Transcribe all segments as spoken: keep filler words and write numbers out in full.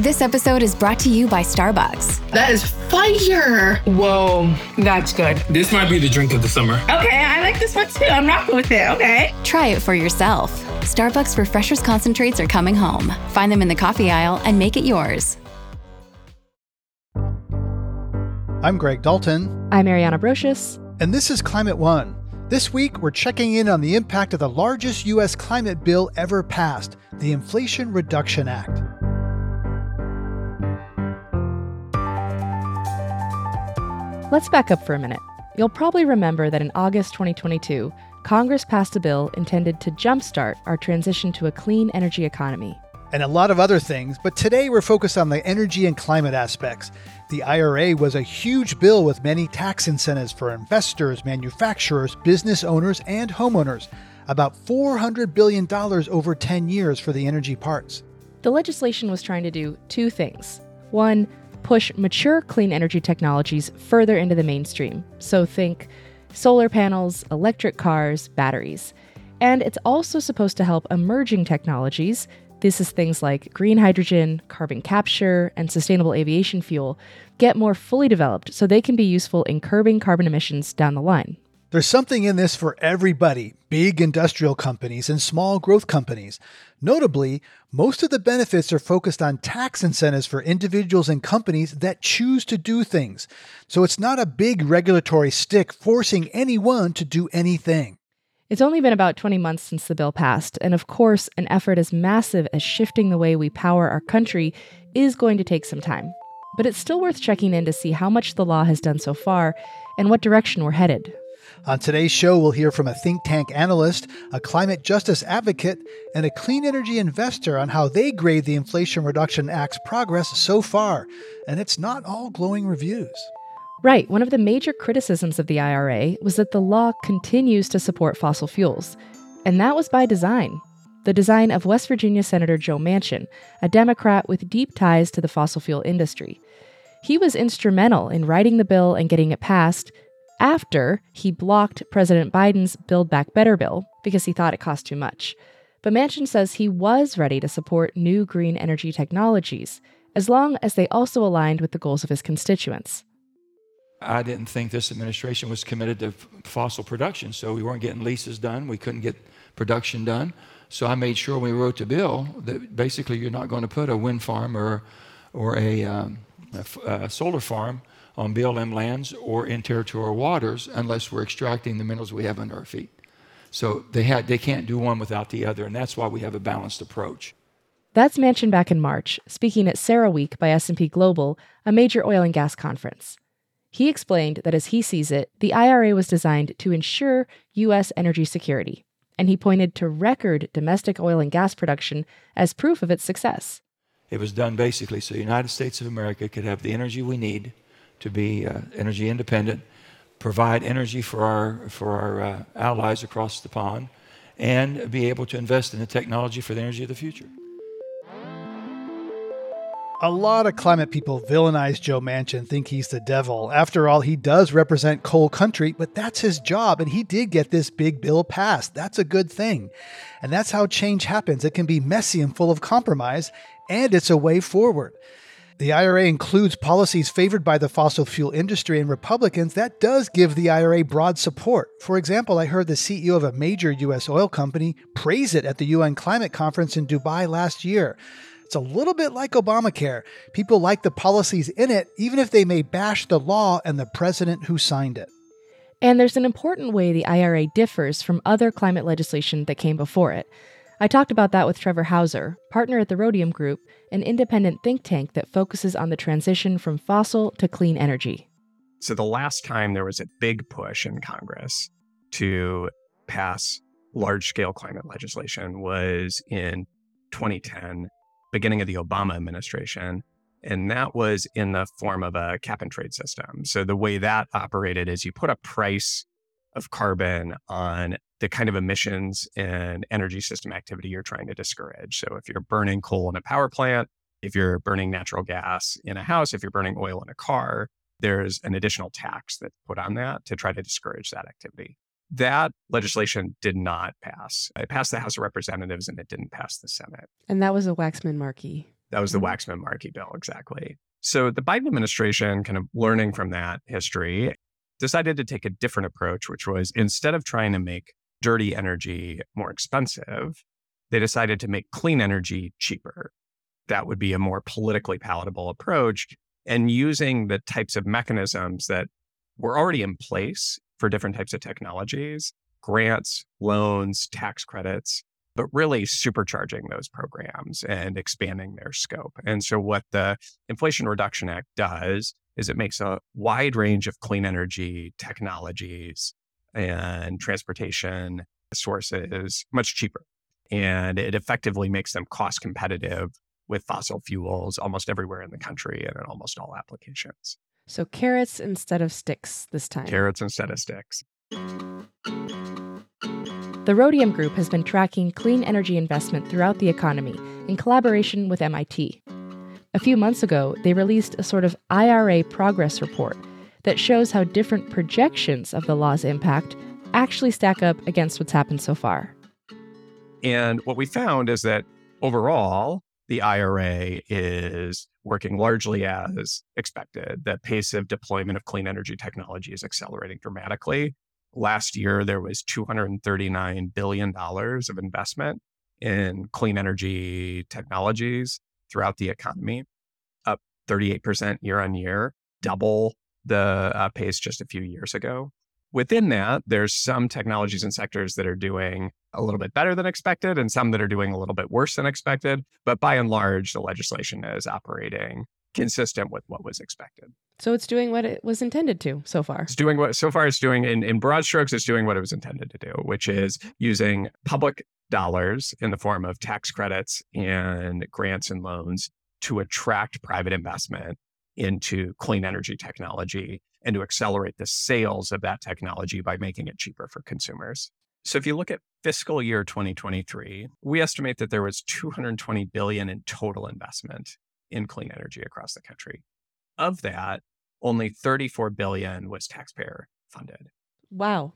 This episode is brought to you by Starbucks. That is fire. Whoa, that's good. This might be the drink of the summer. Okay, I like this one too. I'm rocking with it, okay. Try it for yourself. Starbucks Refreshers concentrates are coming home. Find them in the coffee aisle and make it yours. I'm Greg Dalton. I'm Ariana Brocious. And this is Climate One. This week, we're checking in on the impact of the largest U S climate bill ever passed, the Inflation Reduction Act. Let's back up for a minute. You'll probably remember that in August twenty twenty-two, Congress passed a bill intended to jumpstart our transition to a clean energy economy. And a lot of other things, but today we're focused on the energy and climate aspects. The I R A was a huge bill with many tax incentives for investors, manufacturers, business owners, and homeowners. About four hundred billion dollars over ten years for the energy parts. The legislation was trying to do two things. One, push mature clean energy technologies further into the mainstream. So think solar panels, electric cars, batteries. And it's also supposed to help emerging technologies. This is things like green hydrogen, carbon capture, and sustainable aviation fuel get more fully developed so they can be useful in curbing carbon emissions down the line. There's something in this for everybody, big industrial companies and small growth companies. Notably, most of the benefits are focused on tax incentives for individuals and companies that choose to do things. So it's not a big regulatory stick forcing anyone to do anything. It's only been about twenty months since the bill passed, and of course, an effort as massive as shifting the way we power our country is going to take some time. But it's still worth checking in to see how much the law has done so far and what direction we're headed. On today's show, we'll hear from a think tank analyst, a climate justice advocate, and a clean energy investor on how they grade the Inflation Reduction Act's progress so far. And it's not all glowing reviews. Right. One of the major criticisms of the I R A was that the law continues to support fossil fuels. And that was by design. The design of West Virginia Senator Joe Manchin, a Democrat with deep ties to the fossil fuel industry. He was instrumental in writing the bill and getting it passed after he blocked President Biden's Build Back Better bill because he thought it cost too much. But Manchin says he was ready to support new green energy technologies, as long as they also aligned with the goals of his constituents. I didn't think this administration was committed to f- fossil production, so we weren't getting leases done. We couldn't get production done. So I made sure when we wrote the bill that basically you're not going to put a wind farm or, or a, um, a, f- a solar farm on B L M lands or in territorial waters unless we're extracting the minerals we have under our feet. So they had they can't do one without the other, and that's why we have a balanced approach. That's Manchin back in March, speaking at CERAWeek by S and P Global, a major oil and gas conference. He explained that as he sees it, the I R A was designed to ensure U S energy security, and he pointed to record domestic oil and gas production as proof of its success. It was done basically so the United States of America could have the energy we need to be uh, energy independent, provide energy for our for our uh, allies across the pond, and be able to invest in the technology for the energy of the future. A lot of climate people villainize Joe Manchin, think he's the devil. After all, he does represent coal country, but that's his job, and he did get this big bill passed. That's a good thing. And that's how change happens. It can be messy and full of compromise, and it's a way forward. The I R A includes policies favored by the fossil fuel industry and Republicans. That does give the I R A broad support. For example, I heard the C E O of a major U S oil company praise it at the U N climate conference in Dubai last year. It's a little bit like Obamacare. People like the policies in it, even if they may bash the law and the president who signed it. And there's an important way the I R A differs from other climate legislation that came before it. I talked about that with Trevor Hauser, partner at the Rhodium Group, an independent think tank that focuses on the transition from fossil to clean energy. So the last time there was a big push in Congress to pass large-scale climate legislation was in twenty ten, beginning of the Obama administration. And that was in the form of a cap and trade system. So the way that operated is you put a price of carbon on the kind of emissions and energy system activity you're trying to discourage. So if you're burning coal in a power plant, if you're burning natural gas in a house, if you're burning oil in a car, there's an additional tax that's put on that to try to discourage that activity. That legislation did not pass. It passed the House of Representatives and it didn't pass the Senate. And that was a Waxman-Markey. That was the Waxman-Markey bill, exactly. So the Biden administration, kind of learning from that history, decided to take a different approach, which was instead of trying to make dirty energy more expensive, they decided to make clean energy cheaper. That would be a more politically palatable approach, and using the types of mechanisms that were already in place for different types of technologies, grants, loans, tax credits, but really supercharging those programs and expanding their scope. And so what the Inflation Reduction Act does is it makes a wide range of clean energy technologies and transportation sources much cheaper. And it effectively makes them cost competitive with fossil fuels almost everywhere in the country and in almost all applications. So carrots instead of sticks this time. Carrots instead of sticks. The Rhodium Group has been tracking clean energy investment throughout the economy in collaboration with M I T. A few months ago, they released a sort of I R A progress report that shows how different projections of the law's impact actually stack up against what's happened so far. And what we found is that overall, the I R A is working largely as expected. The pace of deployment of clean energy technology is accelerating dramatically. Last year, there was two hundred thirty-nine billion dollars of investment in clean energy technologies throughout the economy, up thirty-eight percent year on year, double the uh, pace just a few years ago. Within that, there's some technologies and sectors that are doing a little bit better than expected and some that are doing a little bit worse than expected. But by and large, the legislation is operating consistent with what was expected. So it's doing what it was intended to so far. It's doing what, so far it's doing, in, in broad strokes, it's doing what it was intended to do, which is using public dollars in the form of tax credits and grants and loans to attract private investment into clean energy technology and to accelerate the sales of that technology by making it cheaper for consumers. So if you look at fiscal year twenty twenty-three, we estimate that there was two hundred twenty billion dollars in total investment in clean energy across the country. Of that, only thirty-four billion dollars was taxpayer funded. Wow.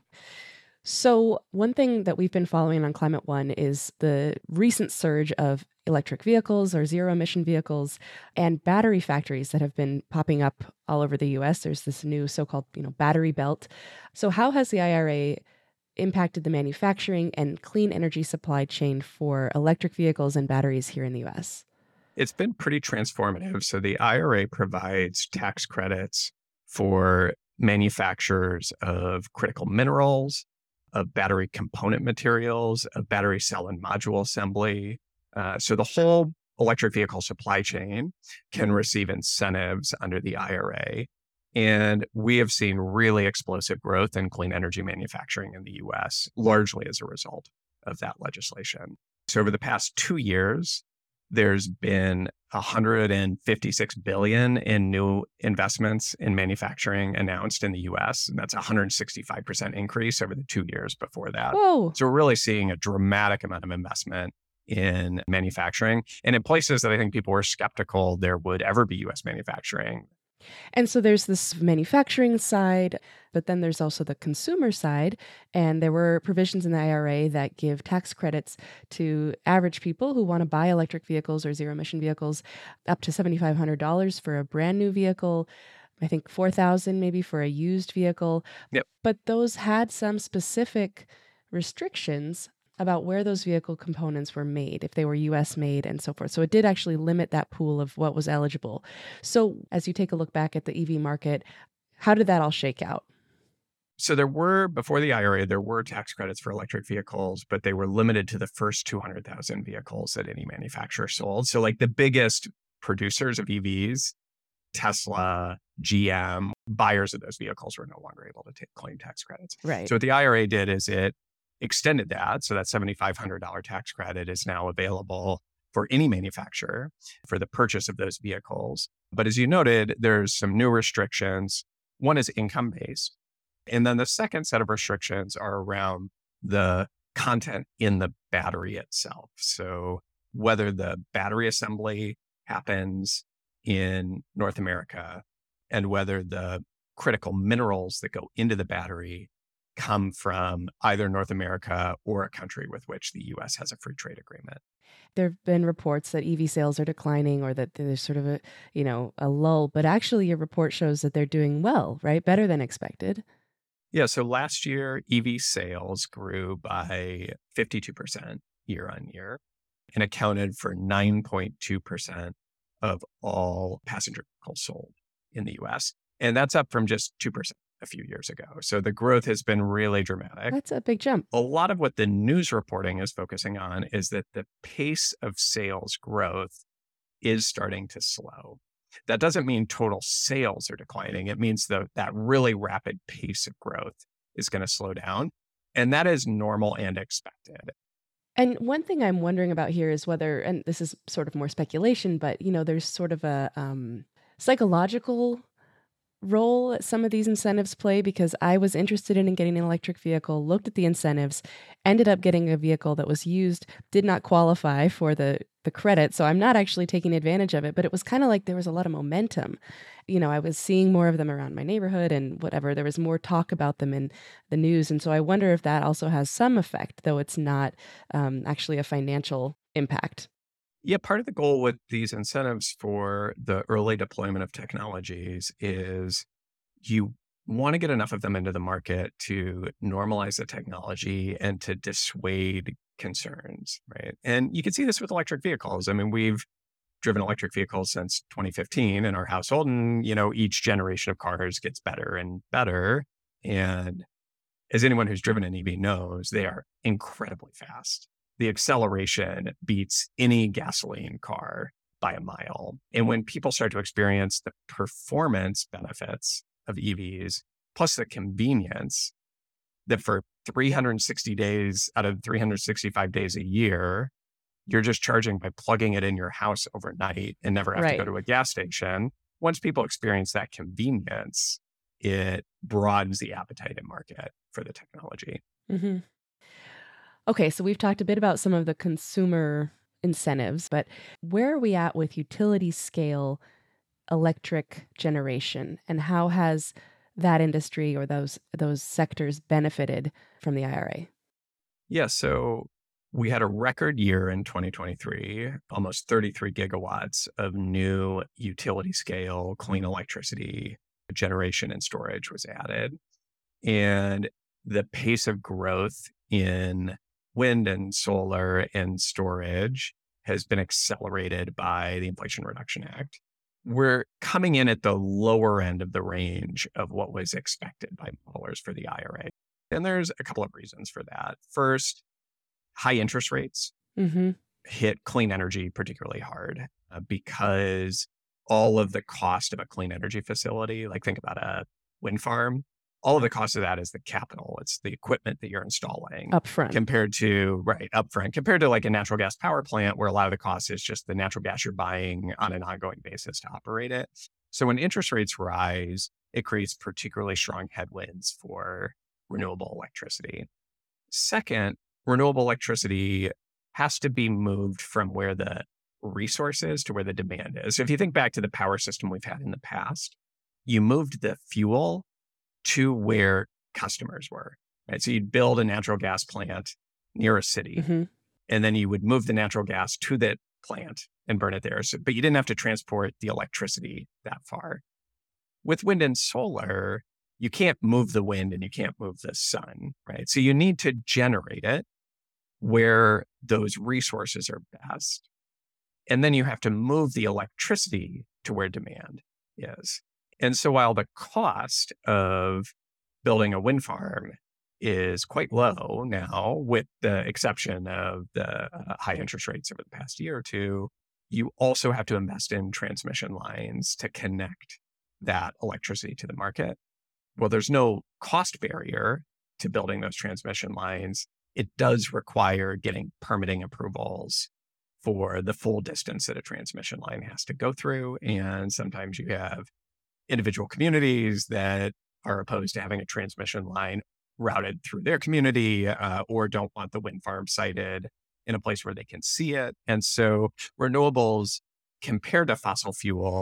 So one thing that we've been following on Climate One is the recent surge of electric vehicles or zero emission vehicles and battery factories that have been popping up all over the U S. There's this new so-called, you know, battery belt. So how has the I R A impacted the manufacturing and clean energy supply chain for electric vehicles and batteries here in the U S? It's been pretty transformative. So the I R A provides tax credits for manufacturers of critical minerals, of battery component materials, of battery cell and module assembly. Uh, so the whole electric vehicle supply chain can receive incentives under the I R A. And we have seen really explosive growth in clean energy manufacturing in the U S, largely as a result of that legislation. So over the past two years, there's been one hundred fifty-six billion dollars in new investments in manufacturing announced in the U S, and that's a one hundred sixty-five percent increase over the two years before that. Whoa. So we're really seeing a dramatic amount of investment in manufacturing, and in places that I think people were skeptical there would ever be U S manufacturing. And so there's this manufacturing side, but then there's also the consumer side. And there were provisions in the I R A that give tax credits to average people who want to buy electric vehicles or zero emission vehicles, up to seven thousand five hundred dollars for a brand new vehicle. I think four thousand dollars maybe for a used vehicle. Yep. But those had some specific restrictions about where those vehicle components were made, if they were U S made and so forth. So it did actually limit that pool of what was eligible. So as you take a look back at the E V market, how did that all shake out? So there were, before the I R A, there were tax credits for electric vehicles, but they were limited to the first two hundred thousand vehicles that any manufacturer sold. So like the biggest producers of E Vs, Tesla, G M, buyers of those vehicles were no longer able to take claim tax credits. Right. So what the I R A did is it extended that. So that seven thousand five hundred dollars tax credit is now available for any manufacturer for the purchase of those vehicles. But as you noted, there's some new restrictions. One is income-based. And then the second set of restrictions are around the content in the battery itself. So whether the battery assembly happens in North America and whether the critical minerals that go into the battery come from either North America or a country with which the U S has a free trade agreement. There have been reports that E V sales are declining or that there's sort of a, you know, a lull, but actually your report shows that they're doing well, right? Better than expected. Yeah, so last year, E V sales grew by fifty-two percent year on year and accounted for nine point two percent of all passenger vehicles sold in the U S. And that's up from just two percent a few years ago. So the growth has been really dramatic. That's a big jump. A lot of what the news reporting is focusing on is that the pace of sales growth is starting to slow. That doesn't mean total sales are declining. It means that that really rapid pace of growth is going to slow down. And that is normal and expected. And one thing I'm wondering about here is whether, and this is sort of more speculation, but, you know, there's sort of a um, psychological role that some of these incentives play, because I was interested in getting an electric vehicle, looked at the incentives, ended up getting a vehicle that was used, did not qualify for the the credit. So I'm not actually taking advantage of it, but it was kind of like there was a lot of momentum. You know, I was seeing more of them around my neighborhood and whatever. There was more talk about them in the news. And so I wonder if that also has some effect, though it's not um, actually a financial impact. Yeah, part of the goal with these incentives for the early deployment of technologies is you want to get enough of them into the market to normalize the technology and to dissuade concerns, right? And you can see this with electric vehicles. I mean, we've driven electric vehicles since twenty fifteen in our household, and, you know, each generation of cars gets better and better. And as anyone who's driven an E V knows, they are incredibly fast. The acceleration beats any gasoline car by a mile. And when people start to experience the performance benefits of E Vs, plus the convenience that for three hundred sixty days out of three hundred sixty-five days a year, you're just charging by plugging it in your house overnight and never have Right. to go to a gas station. Once people experience that convenience, it broadens the appetite in market for the technology. Mm-hmm. Okay, so we've talked a bit about some of the consumer incentives, but where are we at with utility scale electric generation, and how has that industry or those those sectors benefited from the I R A? Yeah, so we had a record year in twenty twenty-three, almost thirty-three gigawatts of new utility scale clean electricity generation and storage was added. And the pace of growth in wind and solar and storage has been accelerated by the Inflation Reduction Act. We're coming in at the lower end of the range of what was expected by modelers for the I R A. And there's a couple of reasons for that. First, high interest rates Mm-hmm. hit clean energy particularly hard uh, because all of the cost of a clean energy facility, like think about a wind farm, all of the cost of that is the capital. It's the equipment that you're installing Upfront. compared to, right, upfront, compared to like a natural gas power plant where a lot of the cost is just the natural gas you're buying on an ongoing basis to operate it. So when interest rates rise, it creates particularly strong headwinds for renewable electricity. Second, renewable electricity has to be moved from where the resource is to where the demand is. So if you think back to the power system we've had in the past, you moved the fuel to where customers were, right? So you'd build a natural gas plant near a city, Mm-hmm. and then you would move the natural gas to that plant and burn it there. So, but you didn't have to transport the electricity that far. With wind and solar, you can't move the wind and you can't move the sun, right? So you need to generate it where those resources are best. And then you have to move the electricity to where demand is. And so while the cost of building a wind farm is quite low now, with the exception of the uh, high interest rates over the past year or two, you also have to invest in transmission lines to connect that electricity to the market. Well, there's no cost barrier to building those transmission lines. It does require getting permitting approvals for the full distance that a transmission line has to go through. And sometimes you have individual communities that are opposed to having a transmission line routed through their community uh, or don't want the wind farm sited in a place where they can see it. And so renewables compared to fossil fuel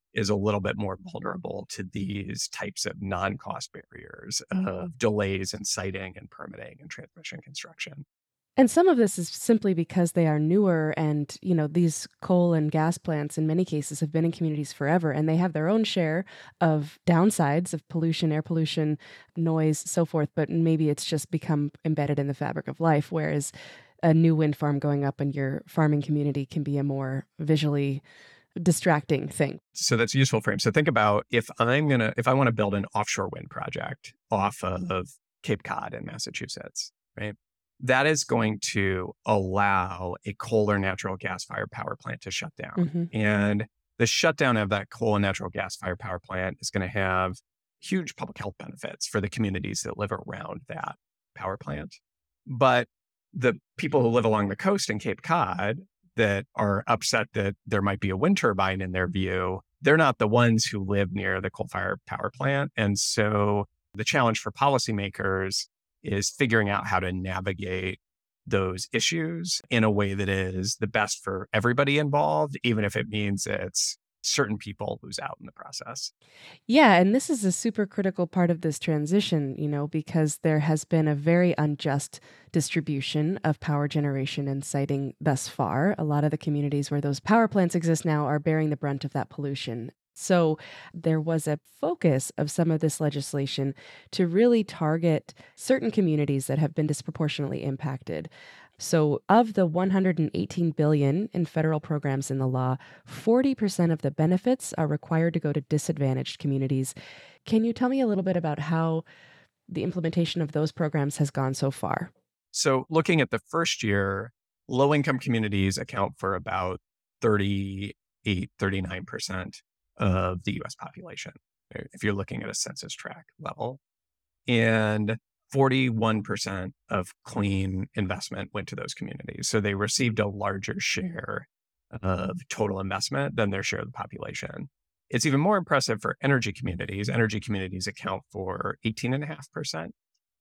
is a little bit more vulnerable to these types of non-cost barriers of delays in siting and permitting and transmission construction. And some of this is simply because they are newer and, you know, these coal and gas plants in many cases have been in communities forever and they have their own share of downsides of pollution, air pollution, noise, so forth. But maybe it's just become embedded in the fabric of life, whereas a new wind farm going up in your farming community can be a more visually distracting thing. So that's a useful frame. So think about if I'm going to, if I want to build an offshore wind project off of Cape Cod in Massachusetts, right? That is going to allow a coal or natural gas fired power plant to shut down. Mm-hmm. And the shutdown of that coal and natural gas fired power plant is going to have huge public health benefits for the communities that live around that power plant. But the people who live along the coast in Cape Cod that are upset that there might be a wind turbine in their view, they're not the ones who live near the coal-fired power plant. And so the challenge for policymakers is figuring out how to navigate those issues in a way that is the best for everybody involved, even if it means it's certain people lose out in the process. Yeah, and this is a super critical part of this transition, you know, because there has been a very unjust distribution of power generation and siting thus far. A lot of the communities where those power plants exist now are bearing the brunt of that pollution. So there was a focus of some of this legislation to really target certain communities that have been disproportionately impacted. So of the one hundred eighteen billion dollars in federal programs in the law, forty percent of the benefits are required to go to disadvantaged communities. Can you tell me a little bit about how the implementation of those programs has gone so far? So looking at the first year, low-income communities account for about thirty-eight, thirty-nine percent of the U S population, if you're looking at a census tract level. And forty-one percent of clean investment went to those communities. So they received a larger share of total investment than their share of the population. It's even more impressive for energy communities. Energy communities account for eighteen point five percent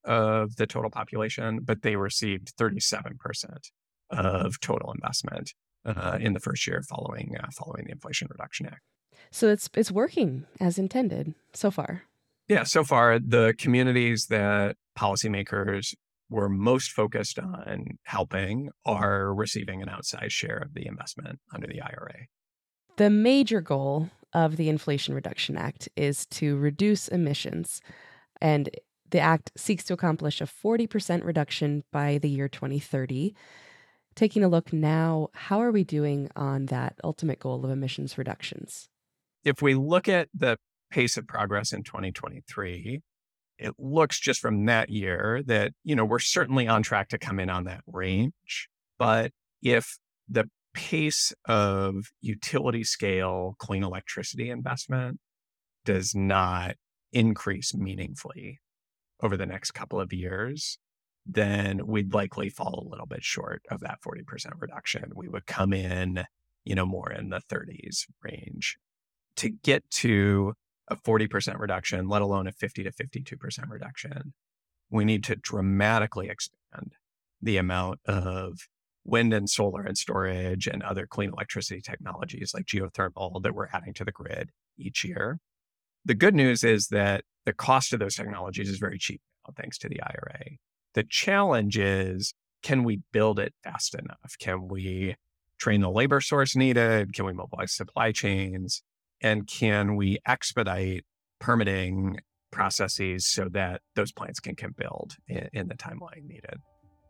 of the total population, but they received thirty-seven percent of total investment uh, in the first year following uh, following the Inflation Reduction Act. So it's it's working as intended so far. Yeah, so far, the communities that policymakers were most focused on helping are receiving an outsized share of the investment under the I R A. The major goal of the Inflation Reduction Act is to reduce emissions, and the act seeks to accomplish a forty percent reduction by the year twenty thirty. Taking a look now, how are we doing on that ultimate goal of emissions reductions? If we look at the pace of progress in twenty twenty-three, it looks just from that year that, you know, we're certainly on track to come in on that range. But if the pace of utility scale clean electricity investment does not increase meaningfully over the next couple of years, then we'd likely fall a little bit short of that forty percent reduction. We would come in, you know, more in the thirties range. To get to a forty percent reduction, let alone a fifty to fifty-two percent reduction, we need to dramatically expand the amount of wind and solar and storage and other clean electricity technologies like geothermal that we're adding to the grid each year. The good news is that the cost of those technologies is very cheap now, thanks to the I R A. The challenge is, can we build it fast enough? Can we train the labor source needed? Can we mobilize supply chains? And can we expedite permitting processes so that those plants can, can build in, in the timeline needed?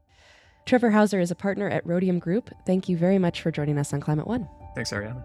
Trevor Hauser is a partner at Rhodium Group. Thank you very much for joining us on Climate One. Thanks, Ariana.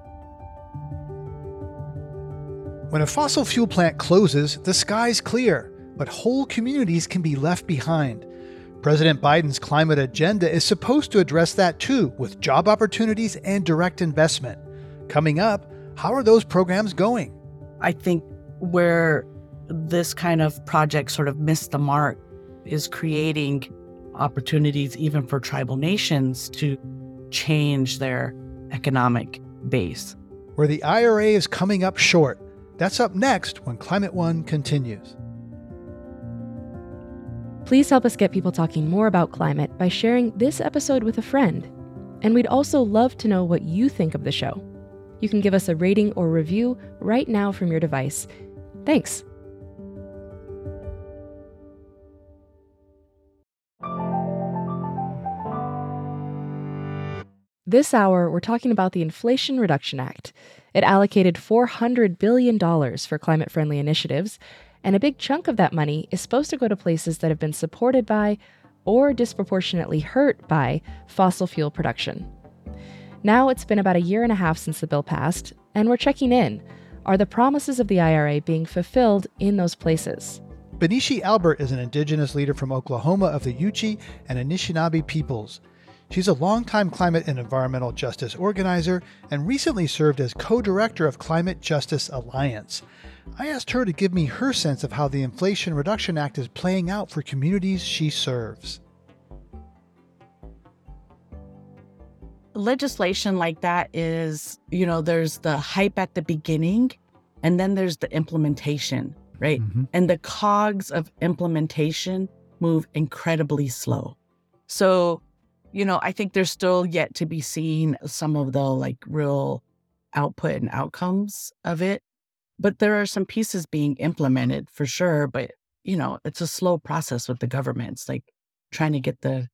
When a fossil fuel plant closes, the sky's clear, but whole communities can be left behind. President Biden's climate agenda is supposed to address that too, with job opportunities and direct investment. Coming up, how are those programs going? I think where this kind of project sort of missed the mark is creating opportunities even for tribal nations to change their economic base. Where the I R A is coming up short. That's up next when Climate One continues. Please help us get people talking more about climate by sharing this episode with a friend. And we'd also love to know what you think of the show. You can give us a rating or review right now from your device. Thanks. This hour, we're talking about the Inflation Reduction Act. It allocated four hundred billion dollars for climate-friendly initiatives, and a big chunk of that money is supposed to go to places that have been supported by or disproportionately hurt by fossil fuel production. Now it's been about a year and a half since the bill passed, and we're checking in. Are the promises of the I R A being fulfilled in those places? Benishi Albert is an indigenous leader from Oklahoma of the Yuchi and Anishinaabe peoples. She's a longtime climate and environmental justice organizer and recently served as co-director of Climate Justice Alliance. I asked her to give me her sense of how the Inflation Reduction Act is playing out for communities she serves. Legislation like that is, you know, there's the hype at the beginning and then there's the implementation, right? Mm-hmm. And the cogs of implementation move incredibly slow. So, you know, I think there's still yet to be seen some of the like real output and outcomes of it. But there are some pieces being implemented for sure. But, you know, it's a slow process with the government. It's like trying to get the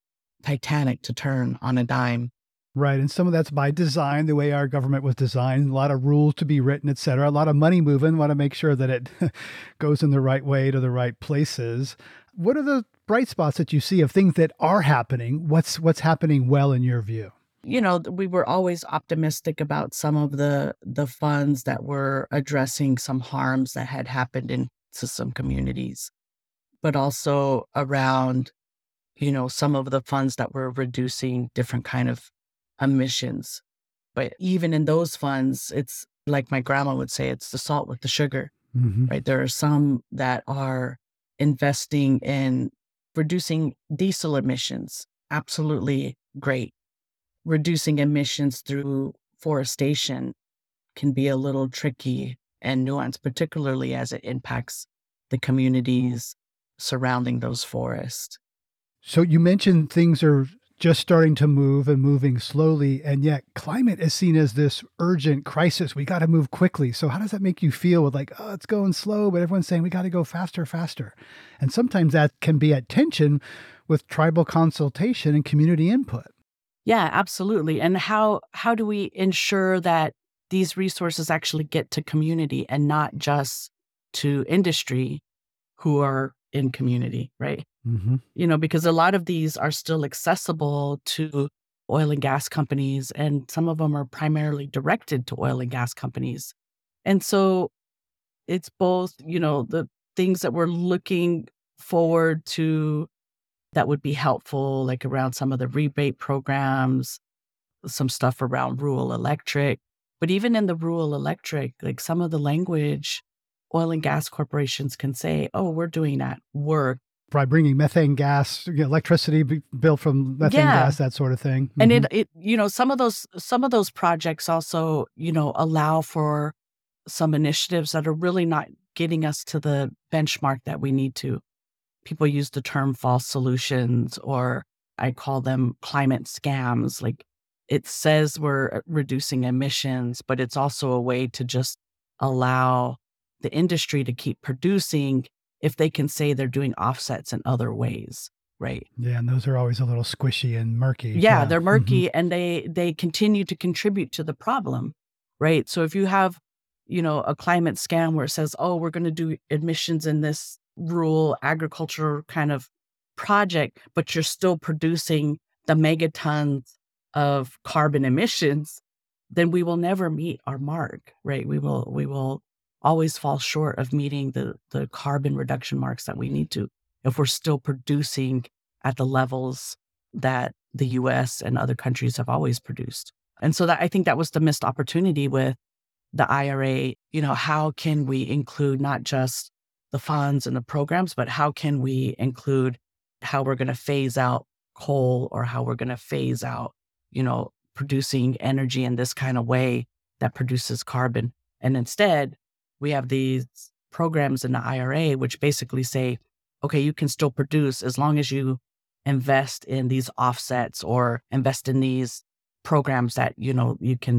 Titanic to turn on a dime. Right. And some of that's by design, the way our government was designed, a lot of rules to be written, et cetera, a lot of money moving, want to make sure that it goes in the right way to the right places. What are the bright spots that you see of things that are happening? What's what's happening well in your view? You know, we were always optimistic about some of the the funds that were addressing some harms that had happened in to some communities, but also around, you know, some of the funds that were reducing different kind of emissions. But even in those funds, it's like my grandma would say, it's the salt with the sugar, mm-hmm. right? There are some that are investing in reducing diesel emissions. Absolutely great. Reducing emissions through forestation can be a little tricky and nuanced, particularly as it impacts the communities surrounding those forests. So you mentioned things are just starting to move and moving slowly, and yet climate is seen as this urgent crisis. We got to move quickly. So how does that make you feel with like, oh, it's going slow, but everyone's saying we got to go faster, faster. And sometimes that can be at tension with tribal consultation and community input. Yeah, absolutely. And how how do we ensure that these resources actually get to community and not just to industry who are in community, right? Mm-hmm. You know, because a lot of these are still accessible to oil and gas companies, and some of them are primarily directed to oil and gas companies. And so it's both, you know, the things that we're looking forward to that would be helpful, like around some of the rebate programs, some stuff around rural electric. But even in the rural electric, like some of the language, oil and gas corporations can say, oh, we're doing that work. By bringing methane gas, you know, electricity built from methane yeah. gas, that sort of thing. Mm-hmm. And it, it, you know, some of those, some of those projects also, you know, allow for some initiatives that are really not getting us to the benchmark that we need to. People use the term false solutions, or I call them climate scams. Like it says we're reducing emissions, but it's also a way to just allow the industry to keep producing if they can say they're doing offsets in other ways, right? Yeah, and those are always a little squishy and murky. Yeah, yeah. They're murky, mm-hmm. and they they continue to contribute to the problem, right? So if you have, you know, a climate scam where it says, oh, we're going to do emissions in this rural agriculture kind of project, but you're still producing the megatons of carbon emissions, then we will never meet our mark, right? We will we will always fall short of meeting the the carbon reduction marks that we need to if we're still producing at the levels that the U S and other countries have always produced. And so that I think that was the missed opportunity with the I R A. You know, how can we include not just the funds and the programs, but how can we include how we're going to phase out coal, or how we're going to phase out, you know, producing energy in this kind of way that produces carbon. And instead, we have these programs in the I R A, which basically say, okay, you can still produce as long as you invest in these offsets or invest in these programs that, you know, you can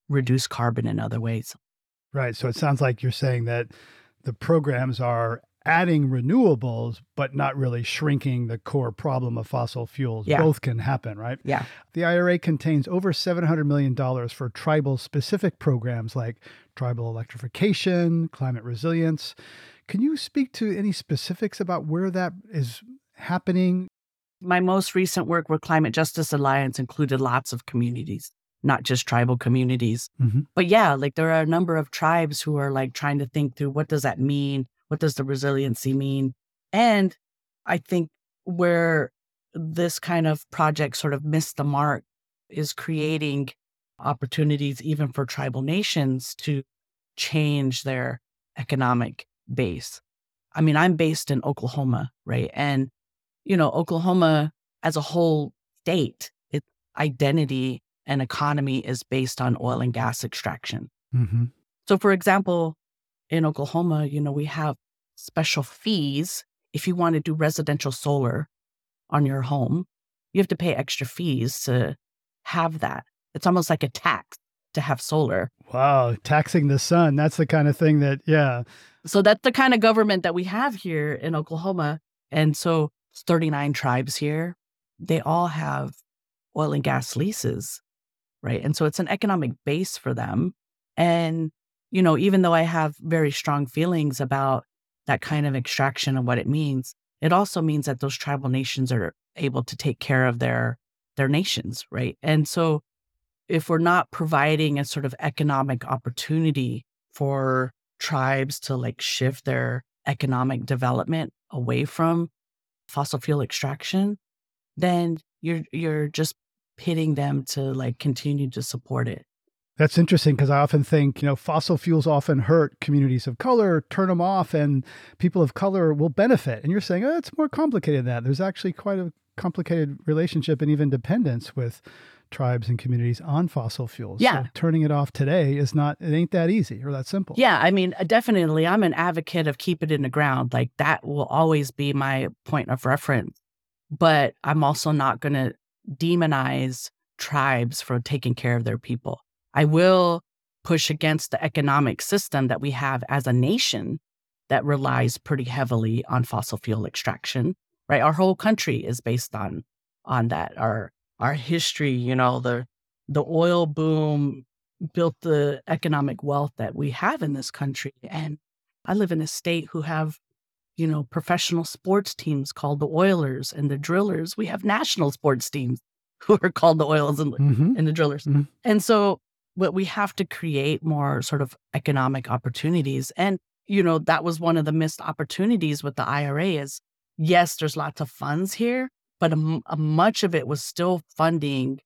reduce carbon in other ways. Right. So it sounds like you're saying that the programs are adding renewables, but not really shrinking the core problem of fossil fuels. Yeah. Both can happen, right? Yeah. The I R A contains over seven hundred million dollars for tribal-specific programs like tribal electrification, climate resilience. Can you speak to any specifics about where that is happening? My most recent work with Climate Justice Alliance included lots of communities, not just tribal communities. Mm-hmm. But yeah, like there are a number of tribes who are like trying to think through, what does that mean? What does the resiliency mean? And I think where this kind of project sort of missed the mark is creating opportunities even for tribal nations to change their economic base. I mean, I'm based in Oklahoma, right? And, you know, Oklahoma as a whole state, its identity and economy is based on oil and gas extraction. Mm-hmm. So, for example, in Oklahoma, you know, we have special fees. If you want to do residential solar on your home, you have to pay extra fees to have that. It's almost like a tax to have solar. Wow. Taxing the sun. That's the kind of thing that, yeah. So that's the kind of government that we have here in Oklahoma. And so thirty-nine tribes here, they all have oil and gas leases, right? And so it's an economic base for them. And, you know, even though I have very strong feelings about that kind of extraction and what it means, it also means that those tribal nations are able to take care of their their nations, right? And so if we're not providing a sort of economic opportunity for tribes to like shift their economic development away from fossil fuel extraction, then you're you're just pitting them to like continue to support it. That's interesting because I often think, you know, fossil fuels often hurt communities of color, turn them off, and people of color will benefit. And you're saying, oh, it's more complicated than that. There's actually quite a complicated relationship and even dependence with tribes and communities on fossil fuels. Yeah. So turning it off today is not, it ain't that easy or that simple. Yeah. I mean, definitely, I'm an advocate of keep it in the ground. Like that will always be my point of reference. But I'm also not going to demonize tribes for taking care of their people. I will push against the economic system that we have as a nation that relies pretty heavily on fossil fuel extraction, right? Our whole country is based on on that. Our our history, you know, the the oil boom built the economic wealth that we have in this country. And I live in a state who have, you know, professional sports teams called the Oilers and the Drillers. We have national sports teams who are called the Oilers and, Mm-hmm. and the Drillers. Mm-hmm. And so but we have to create more sort of economic opportunities. And, you know, that was one of the missed opportunities with the I R A is, yes, there's lots of funds here, but a, a much of it was still funding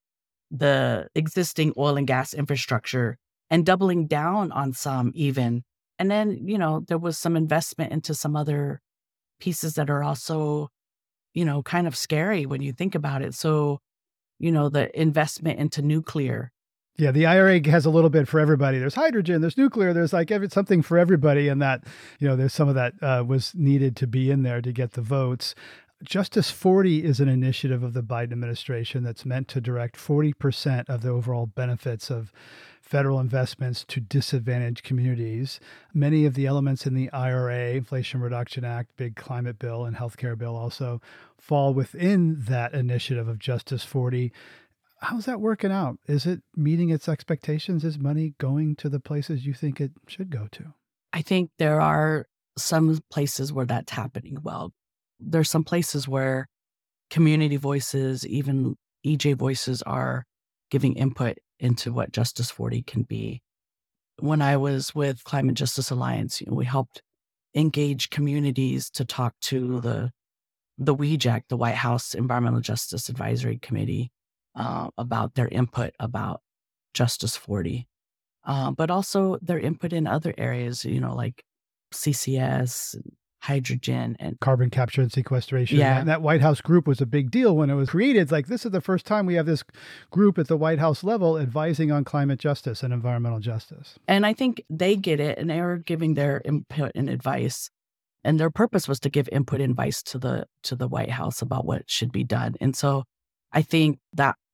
the existing oil and gas infrastructure and doubling down on some even. And then, you know, there was some investment into some other pieces that are also, you know, kind of scary when you think about it. So, you know, the investment into nuclear. Yeah, the I R A has a little bit for everybody. There's hydrogen, there's nuclear, there's like every, something for everybody. And that, you know, there's some of that uh, was needed to be in there to get the votes. Justice forty is an initiative of the Biden administration that's meant to direct forty percent of the overall benefits of federal investments to disadvantaged communities. Many of the elements in the I R A, Inflation Reduction Act, big climate bill, and healthcare bill also fall within that initiative of Justice forty. How's that working out? Is it meeting its expectations? Is money going to the places you think it should go to? I think there are some places where that's happening well. There's some places where community voices, even E J voices, are giving input into what Justice forty can be. When I was with Climate Justice Alliance, you know, we helped engage communities to talk to the the W E J A C, the White House Environmental Justice Advisory Committee, uh, about their input about Justice forty, uh, but also their input in other areas, you know, like C C S, hydrogen, and carbon capture and sequestration. Yeah. And that White House group was a big deal when it was created. It's like, this is the first time we have this group at the White House level advising on climate justice and environmental justice. And I think they get it, and they are giving their input and advice. And their purpose was to give input and advice to the to the White House about what should be done. And so I think that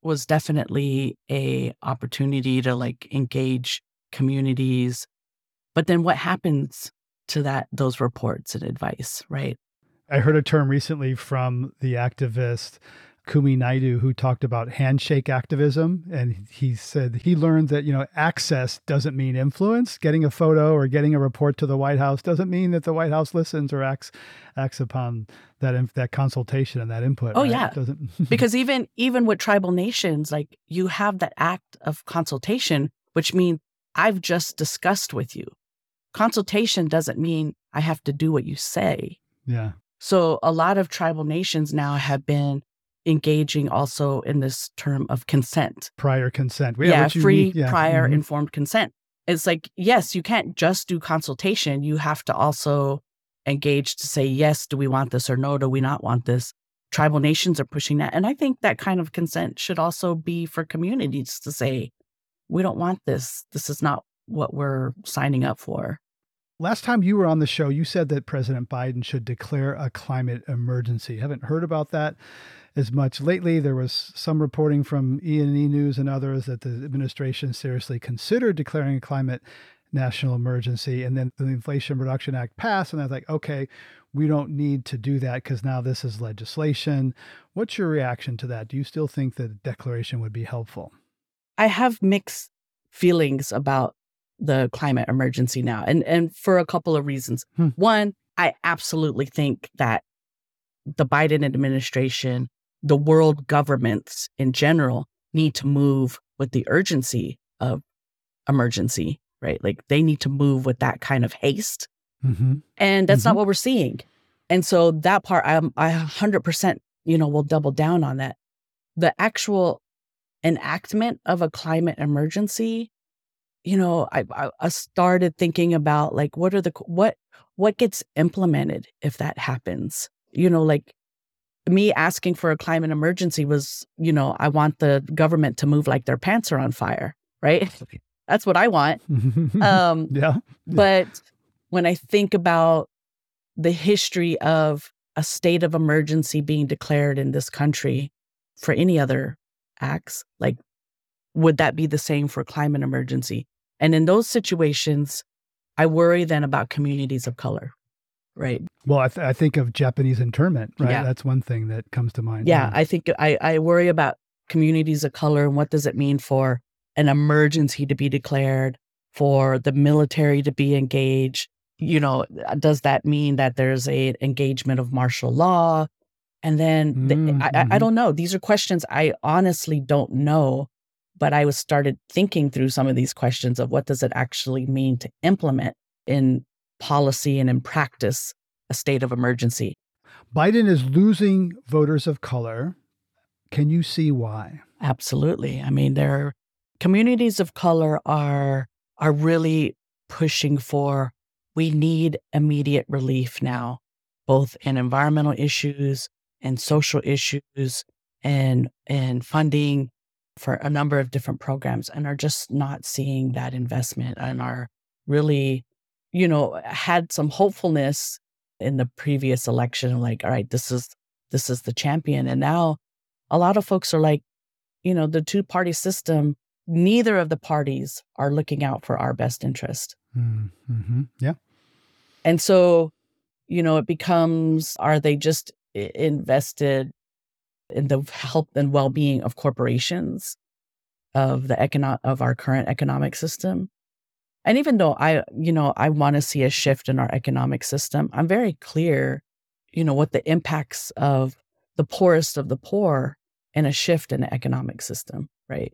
was definitely a opportunity to like engage communities. But then what happens to that, those reports and advice, right? I heard a term recently from the activist Kumi Naidu, who talked about handshake activism. And he said he learned that, you know, access doesn't mean influence. Getting a photo or getting a report to the White House doesn't mean that the White House listens or acts acts upon that that consultation and that input. Oh, right? yeah. It doesn't Because even even with tribal nations, like you have that act of consultation, which means I've just discussed with you. Consultation doesn't mean I have to do what you say. Yeah. So a lot of tribal nations now have been engaging also in this term of consent. Prior consent. Yeah, what you free, mean- yeah. prior, Mhm. informed consent. It's like, yes, you can't just do consultation. You have to also engage to say, yes, do we want this, or no, do we not want this? Tribal nations are pushing that. And I think that kind of consent should also be for communities to say, we don't want this. This is not what we're signing up for. Last time you were on the show, you said that President Biden should declare a climate emergency. Haven't heard about that as much lately. There was some reporting from E and E News and others that the administration seriously considered declaring a climate national emergency. And then the Inflation Reduction Act passed, and I was like, okay, we don't need to do that because now this is legislation. What's your reaction to that? Do you still think that a declaration would be helpful? I have mixed feelings about the climate emergency now, and and for a couple of reasons. Hmm. One, I absolutely think that the Biden administration, the world governments in general, need to move with the urgency of emergency, right? Like they need to move with that kind of haste. Mm-hmm. And that's Mm-hmm. not what we're seeing. And so that part, I'm, I one hundred percent, you know, will double down on that. The actual enactment of a climate emergency, you know, I, I, I started thinking about like, what are the, what, what gets implemented if that happens? You know, like me asking for a climate emergency was, you know, I want the government to move like their pants are on fire, right? That's what I want. Um, yeah. But when I think about the history of a state of emergency being declared in this country for any other acts, like, would that be the same for climate emergency? And in those situations, I worry then about communities of color, right? Well, I, th- I think of Japanese internment, right? Yeah. That's one thing that comes to mind. Yeah, I think I, I worry about communities of color and what does it mean for an emergency to be declared, for the military to be engaged. You know, does that mean that there's a engagement of martial law? And then the, Mm, I, I, I mhm. don't know. These are questions I honestly don't know. But I was started thinking through some of these questions of what does it actually mean to implement in policy and in practice a state of emergency. Biden is losing voters of color. Can you see why? Absolutely. I mean, there are communities of color are are really pushing for, we need immediate relief now, both in environmental issues and social issues and and funding for a number of different programs, and are just not seeing that investment and are really, you know, had some hopefulness in the previous election, like, all right, this is this is the champion. And now a lot of folks are like, you know, the two-party system, neither of the parties are looking out for our best interest. Mm-hmm. Yeah. And so, you know, it becomes, are they just i- invested in the health and well-being of corporations, of the econo- of our current economic system? And even though I, you know, I want to see a shift in our economic system, I'm very clear, you know, what the impacts of the poorest of the poor and a shift in the economic system, right?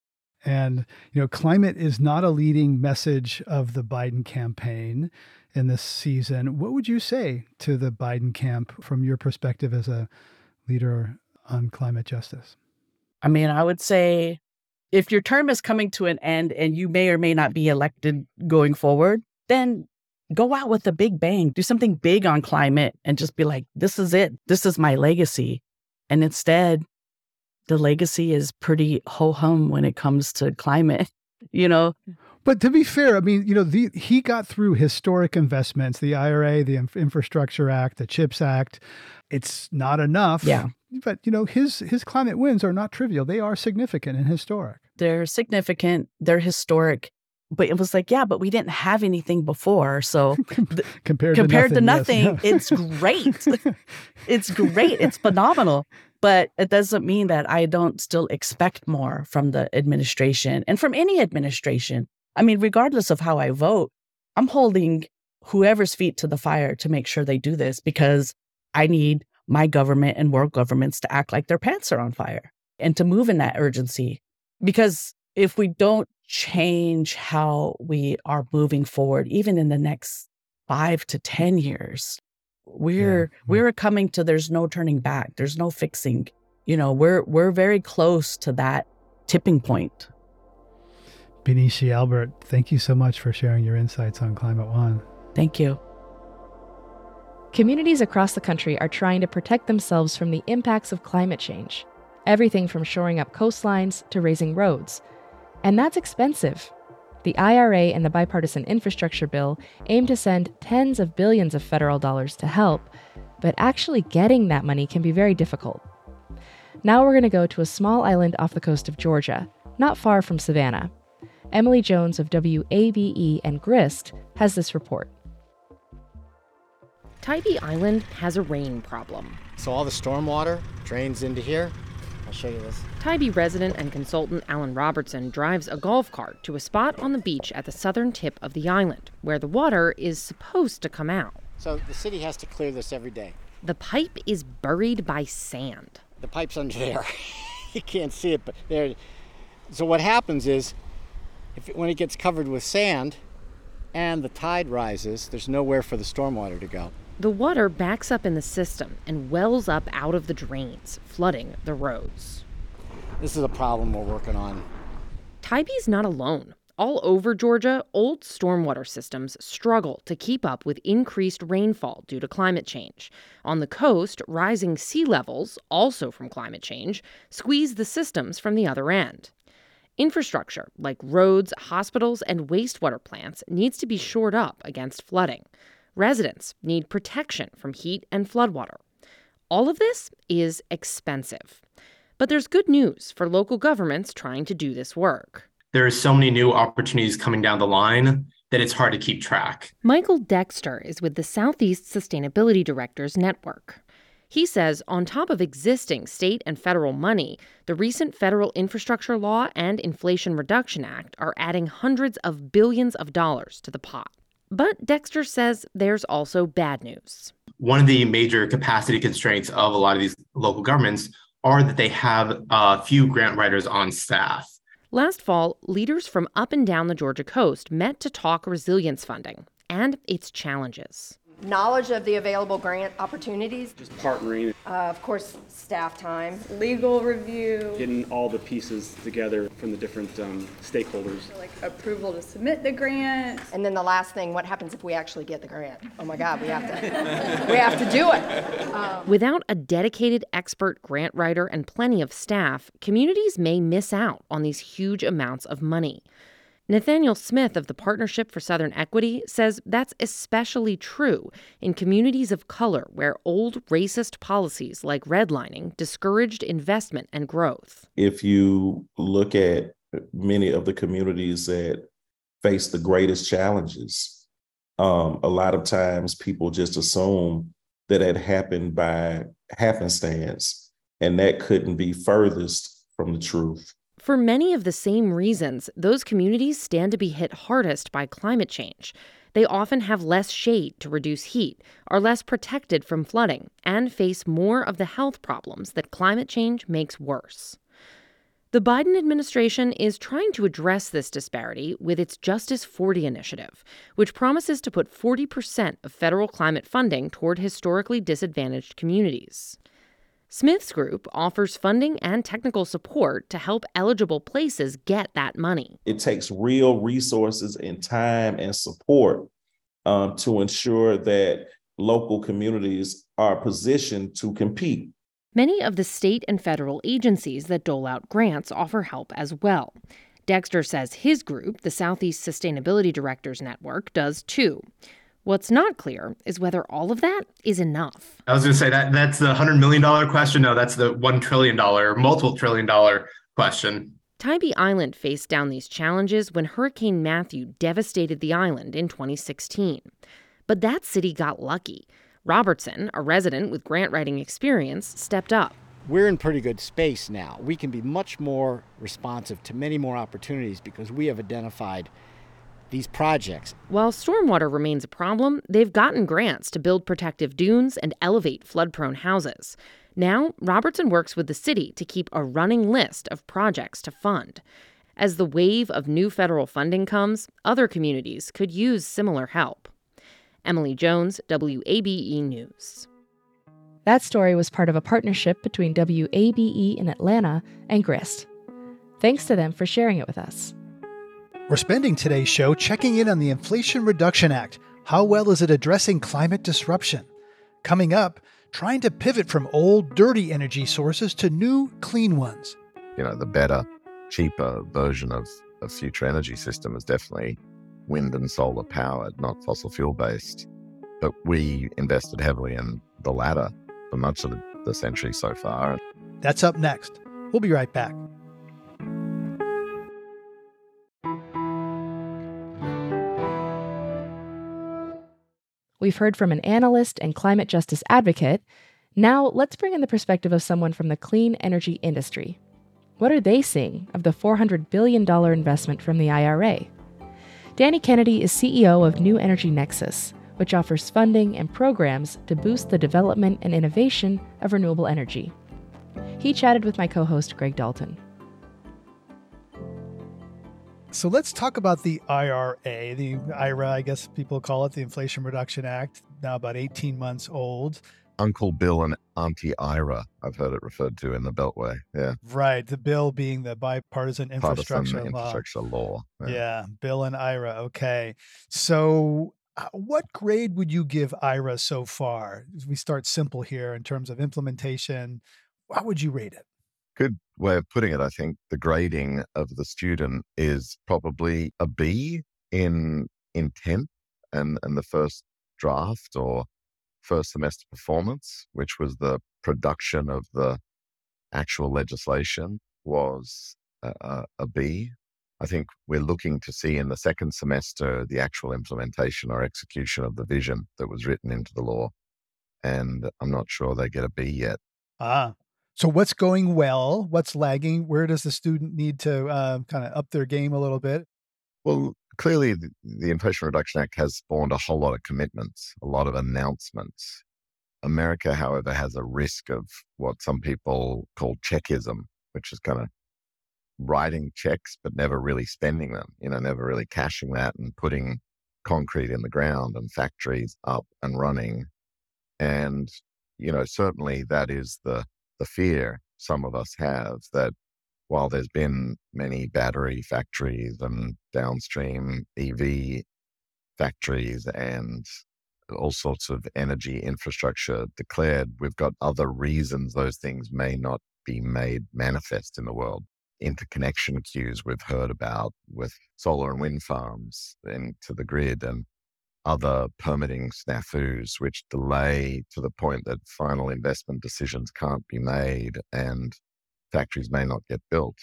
And, you know, climate is not a leading message of the Biden campaign in this season. What would you say to the Biden camp from your perspective as a leader on climate justice? I mean, I would say if your term is coming to an end and you may or may not be elected going forward, then go out with a big bang, do something big on climate and just be like, this is it. This is my legacy. And instead, the legacy is pretty ho-hum when it comes to climate, you know? But to be fair, I mean, you know, the, he got through historic investments, the I R A, the Inf- Infrastructure Act, the CHIPS Act. It's not enough. Yeah. but you know, his his climate wins are not trivial. They are significant and historic. They're significant. They're historic. But it was like, yeah, but we didn't have anything before. So th- compared, compared to to nothing, nothing, yes. it's great. It's great. It's phenomenal. But it doesn't mean that I don't still expect more from the administration and from any administration. I mean, regardless of how I vote, I'm holding whoever's feet to the fire to make sure they do this, because I need my government and world governments to act like their pants are on fire and to move in that urgency. Because if we don't change how we are moving forward, even in the next five to ten years, we're yeah. we're coming to there's no turning back. There's no fixing. You know, we're we're very close to that tipping point. Benicia Albert, thank you so much for sharing your insights on Climate One. Thank you. Communities across the country are trying to protect themselves from the impacts of climate change. Everything from shoring up coastlines to raising roads. And that's expensive. The I R A and the Bipartisan Infrastructure Bill aim to send tens of billions of federal dollars to help, but actually getting that money can be very difficult. Now we're going to go to a small island off the coast of Georgia, not far from Savannah. Emily Jones of W A B E and Grist has this report. Tybee Island has a rain problem. So all the stormwater drains into here. I'll show you this. Tybee resident and consultant Alan Robertson drives a golf cart to a spot on the beach at the southern tip of the island, where the water is supposed to come out. So the city has to clear this every day. The pipe is buried by sand. The pipe's under there. You can't see it, but there. So what happens is, if it, when it gets covered with sand and the tide rises, there's nowhere for the stormwater to go. The water backs up in the system and wells up out of the drains, flooding the roads. This is a problem we're working on. Tybee's not alone. All over Georgia, old stormwater systems struggle to keep up with increased rainfall due to climate change. On the coast, rising sea levels, also from climate change, squeeze the systems from the other end. Infrastructure, like roads, hospitals, and wastewater plants, needs to be shored up against flooding. Residents need protection from heat and floodwater. All of this is expensive. But there's good news for local governments trying to do this work. There are so many new opportunities coming down the line that it's hard to keep track. Michael Dexter is with the Southeast Sustainability Directors Network. He says on top of existing state and federal money, the recent federal infrastructure law and Inflation Reduction Act are adding hundreds of billions of dollars to the pot. But Dexter says there's also bad news. One of the major capacity constraints of a lot of these local governments are that they have a few grant writers on staff. Last fall, leaders from up and down the Georgia coast met to talk resilience funding and its challenges. Knowledge of the available grant opportunities. Just partnering. Uh, of course, staff time. Legal review. Getting all the pieces together from the different um, stakeholders. Like approval to submit the grant. And then the last thing, what happens if we actually get the grant? Oh my God, we have to, we have to do it. Um, Without a dedicated expert grant writer and plenty of staff, communities may miss out on these huge amounts of money. Nathaniel Smith of the Partnership for Southern Equity says that's especially true in communities of color where old racist policies like redlining discouraged investment and growth. If you look at many of the communities that face the greatest challenges, um, a lot of times people just assume that it happened by happenstance, and that couldn't be furthest from the truth. For many of the same reasons, those communities stand to be hit hardest by climate change. They often have less shade to reduce heat, are less protected from flooding, and face more of the health problems that climate change makes worse. The Biden administration is trying to address this disparity with its Justice forty initiative, which promises to put forty percent of federal climate funding toward historically disadvantaged communities. Smith's group offers funding and technical support to help eligible places get that money. It takes real resources and time and support um, to ensure that local communities are positioned to compete. Many of the state and federal agencies that dole out grants offer help as well. Dexter says his group, the Southeast Sustainability Directors Network, does too. What's not clear is whether all of that is enough. I was going to say that that's the one hundred million dollars question. No, that's the one trillion dollars, multiple trillion dollar question. Tybee Island faced down these challenges when Hurricane Matthew devastated the island in twenty sixteen. But that city got lucky. Robertson, a resident with grant writing experience, stepped up. We're in pretty good space now. We can be much more responsive to many more opportunities because we have identified these projects. While stormwater remains a problem, they've gotten grants to build protective dunes and elevate flood-prone houses. Now, Robertson works with the city to keep a running list of projects to fund. As the wave of new federal funding comes, other communities could use similar help. Emily Jones, W A B E News. That story was part of a partnership between W A B E in Atlanta and Grist. Thanks to them for sharing it with us. We're spending today's show checking in on the Inflation Reduction Act. How well is it addressing climate disruption? Coming up, trying to pivot from old, dirty energy sources to new, clean ones. You know, the better, cheaper version of a future energy system is definitely wind and solar powered, not fossil fuel based. But we invested heavily in the latter for much of the century so far. That's up next. We'll be right back. We've heard from an analyst and climate justice advocate. Now let's bring in the perspective of someone from the clean energy industry. What are they seeing of the four hundred billion dollars investment from the I R A? Danny Kennedy is C E O of New Energy Nexus, which offers funding and programs to boost the development and innovation of renewable energy. He chatted with my co-host Greg Dalton. So let's talk about the I R A, the I R A, I guess people call it, the Inflation Reduction Act, now about eighteen months old. Uncle Bill and Auntie Ira, I've heard it referred to in the Beltway. Yeah. Right. The bill being the bipartisan infrastructure Partisan law. infrastructure law. Yeah. yeah. Bill and Ira. Okay. So uh, what grade would you give I R A so far? As we start simple here in terms of implementation, how would you rate it? Good way of putting it, I think the grading of the student is probably a B in intent and, and the first draft or first semester performance, which was the production of the actual legislation, was a, a, a B. I think we're looking to see in the second semester the actual implementation or execution of the vision that was written into the law. And I'm not sure they get a B yet. Ah. So what's going well? What's lagging? Where does the student need to uh, kind of up their game a little bit? Well, clearly the, the Inflation Reduction Act has spawned a whole lot of commitments, a lot of announcements. America, however, has a risk of what some people call checkism, which is kind of writing checks, but never really spending them, you know, never really cashing that and putting concrete in the ground and factories up and running. And, you know, certainly that is the the fear some of us have, that while there's been many battery factories and downstream E V factories and all sorts of energy infrastructure declared, we've got other reasons those things may not be made manifest in the world. Interconnection queues we've heard about with solar and wind farms into the grid, and other permitting snafus which delay to the point that final investment decisions can't be made and factories may not get built.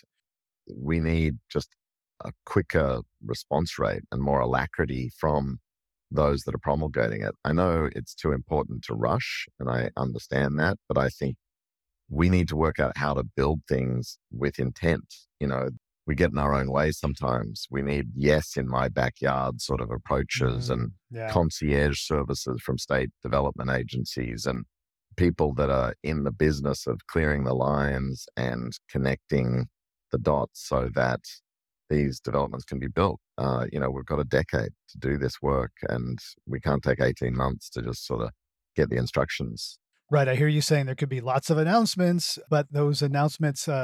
We need just a quicker response rate and more alacrity from those that are promulgating it. I know it's too important to rush, and I understand that, but I think we need to work out how to build things with intent. You know, we get in our own way sometimes. We need yes in my backyard sort of approaches mm, and yeah. concierge services from state development agencies and people that are in the business of clearing the lines and connecting the dots so that these developments can be built. Uh, you know, we've got a decade to do this work, and we can't take eighteen months to just sort of get the instructions. Right. I hear you saying there could be lots of announcements, but those announcements uh,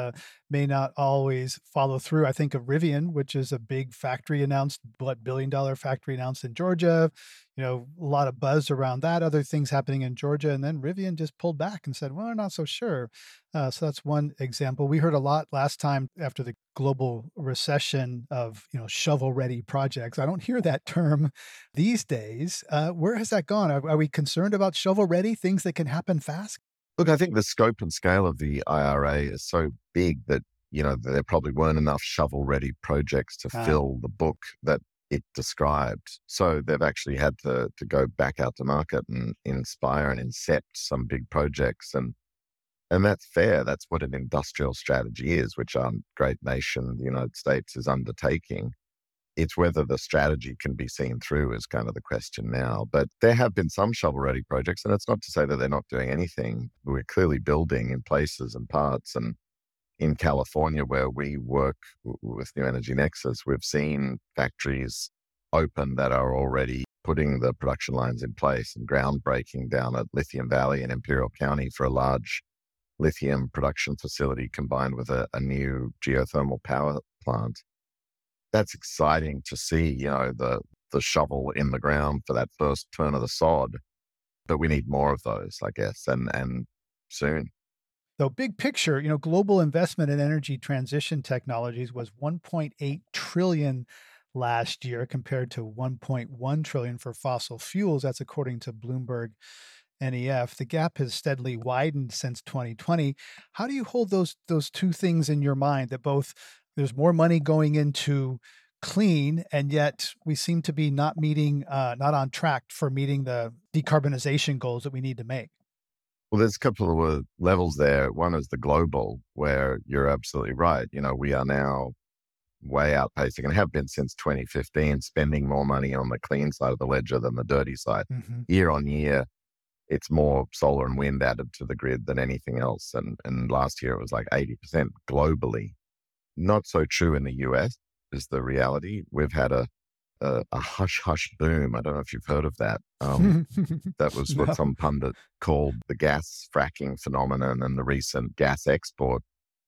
may not always follow through. I think of Rivian, which is a big factory announced, what, billion dollar factory announced in Georgia. You know, a lot of buzz around that, other things happening in Georgia. And then Rivian just pulled back and said, well, we're not so sure. Uh, so that's one example. We heard a lot last time after the global recession of, you know, shovel-ready projects. I don't hear that term these days. Uh, where has that gone? Are, are we concerned about shovel-ready, things that can happen fast? Look, I think the scope and scale of the I R A is so big that, you know, there probably weren't enough shovel-ready projects to Ah. fill the book that it described. So they've actually had to to go back out to market and inspire and incept some big projects. And and that's fair. That's what an industrial strategy is, which our great nation, the United States, is undertaking. It's whether the strategy can be seen through is kind of the question now. But there have been some shovel-ready projects, and it's not to say that they're not doing anything. We're clearly building in places and parts. And in California, where we work w- with New Energy Nexus, we've seen factories open that are already putting the production lines in place, and groundbreaking down at Lithium Valley in Imperial County for a large lithium production facility combined with a, a new geothermal power plant. That's exciting to see, you know, the the shovel in the ground for that first turn of the sod. But we need more of those, I guess, and and soon. So big picture, you know, global investment in energy transition technologies was one point eight trillion last year compared to one point one trillion for fossil fuels. That's according to Bloomberg N E F. The gap has steadily widened since twenty twenty. How do you hold those those two things in your mind, that both there's more money going into clean, and yet we seem to be not meeting, uh, not on track for meeting the decarbonization goals that we need to make? Well, there's a couple of uh, levels there. One is the global, where you're absolutely right. You know, we are now way outpacing, and have been since twenty fifteen, spending more money on the clean side of the ledger than the dirty side. Mhm. Year on year, it's more solar and wind added to the grid than anything else. And, and last year it was like eighty percent globally. Not so true in the U S is the reality. We've had a, a, a hush hush boom. I don't know if you've heard of that. Um, that was what No. some pundit called the gas fracking phenomenon, and the recent gas export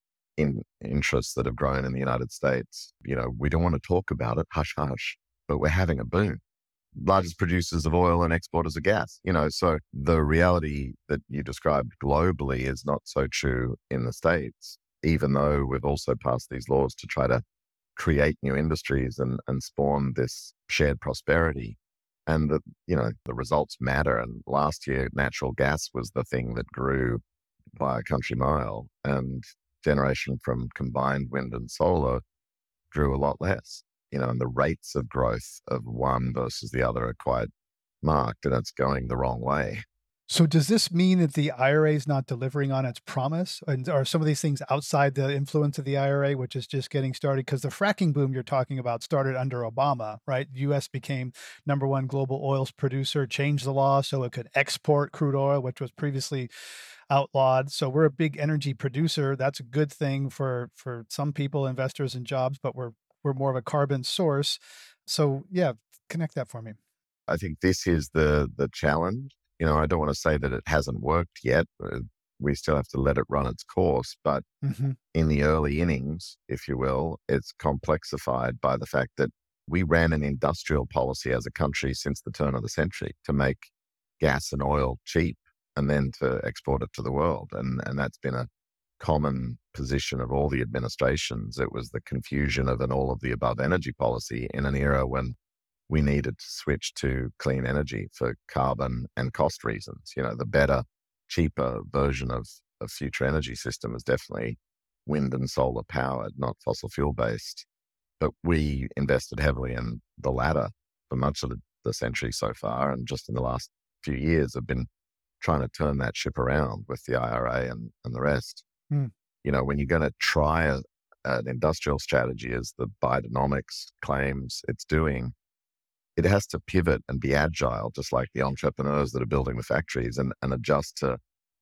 in interests that have grown in the United States. You know, we don't want to talk about it, hush hush, but we're having a boom. Largest producers of oil and exporters of gas, you know, so the reality that you described globally is not so true in the States, even though we've also passed these laws to try to create new industries and, and spawn this shared prosperity. And the, you know, the results matter. And last year, natural gas was the thing that grew by a country mile, and generation from combined wind and solar grew a lot less. You know, and the rates of growth of one versus the other are quite marked, and it's going the wrong way. So does this mean that the I R A is not delivering on its promise? And are some of these things outside the influence of the I R A, which is just getting started? Because the fracking boom you're talking about started under Obama, right? The U S became number one global oil producer, changed the law so it could export crude oil, which was previously outlawed. So we're a big energy producer. That's a good thing for for some people, investors and jobs, but we're we're more of a carbon source. So yeah, connect that for me. I think this is the the challenge. You know, I don't want to say that it hasn't worked yet. Uh, We still have to let it run its course. But Mhm. in the early innings, if you will, it's complexified by the fact that we ran an industrial policy as a country since the turn of the century to make gas and oil cheap and then to export it to the world. And, and that's been a common position of all the administrations. It was the confusion of an all of the above energy policy in an era when we needed to switch to clean energy for carbon and cost reasons. You know, the better, cheaper version of a future energy system is definitely wind and solar powered, not fossil fuel based. But we invested heavily in the latter for much of the, the century so far. And just in the last few years have been trying to turn that ship around with the I R A and, and the rest. Hmm. You know, when you're going to try a, an industrial strategy, as the Bidenomics claims it's doing, it has to pivot and be agile, just like the entrepreneurs that are building the factories, and, and adjust to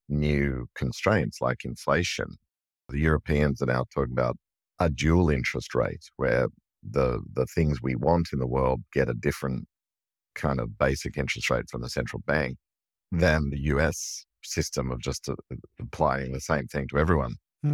new constraints like inflation. The Europeans are now talking about a dual interest rate, where the the things we want in the world get a different kind of basic interest rate from the central bank than the U S system of just uh, applying the same thing to everyone. Hmm.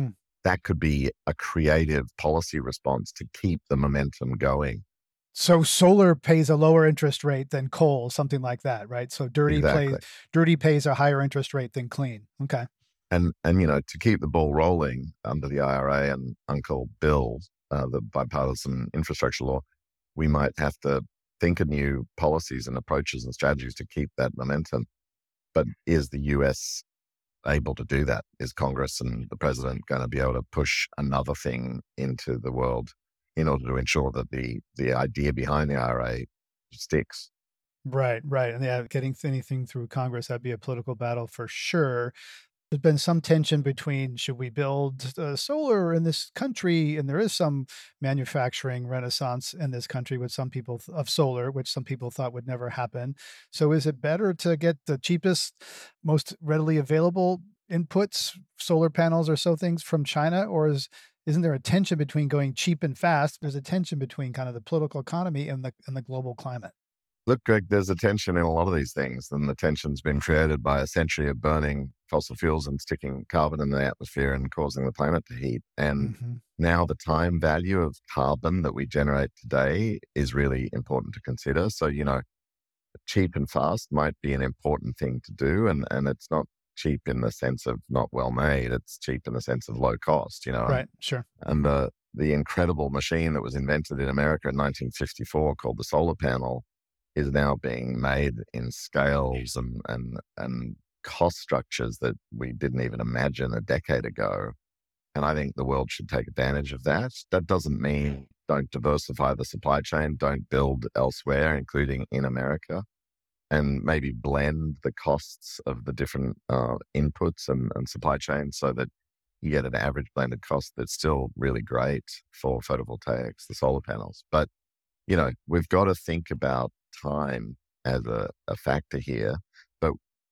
that could be a creative policy response to keep the momentum going. So solar pays a lower interest rate than coal, something like that, right? So dirty Exactly. plays, dirty pays a higher interest rate than clean. Okay. And, and you know, to keep the ball rolling under the I R A and Uncle Bill, uh, the bipartisan infrastructure law, we might have to think of new policies and approaches and strategies to keep that momentum. But is the U S able to do that? Is Congress and the president going to be able to push another thing into the world in order to ensure that the the idea behind the I R A sticks? Right, right. And yeah, getting anything through Congress, that'd be a political battle for sure. There's been some tension between should we build uh, solar in this country, and there is some manufacturing renaissance in this country with some people th- of solar, which some people thought would never happen. So is it better to get the cheapest, most readily available inputs, solar panels or so things from China, or is isn't there a tension between going cheap and fast? There's a tension between kind of the political economy and the and the global climate. Look, Greg, there's a tension in a lot of these things, and the tension's been created by a century of burning fossil fuels and sticking carbon in the atmosphere and causing the planet to heat. And Mm-hmm. now the time value of carbon that we generate today is really important to consider. So, you know, cheap and fast might be an important thing to do, and, and it's not cheap in the sense of not well made. It's cheap in the sense of low cost, you know. Right, sure. And the, the incredible machine that was invented in America in nineteen fifty-four called the solar panel is now being made in scales and, and, and cost structures that we didn't even imagine a decade ago. And I think the world should take advantage of that. That doesn't mean don't diversify the supply chain, don't build elsewhere, including in America, and maybe blend the costs of the different uh, inputs and, and supply chains so that you get an average blended cost that's still really great for photovoltaics, the solar panels. But, you know, we've got to think about time as a, a factor here, but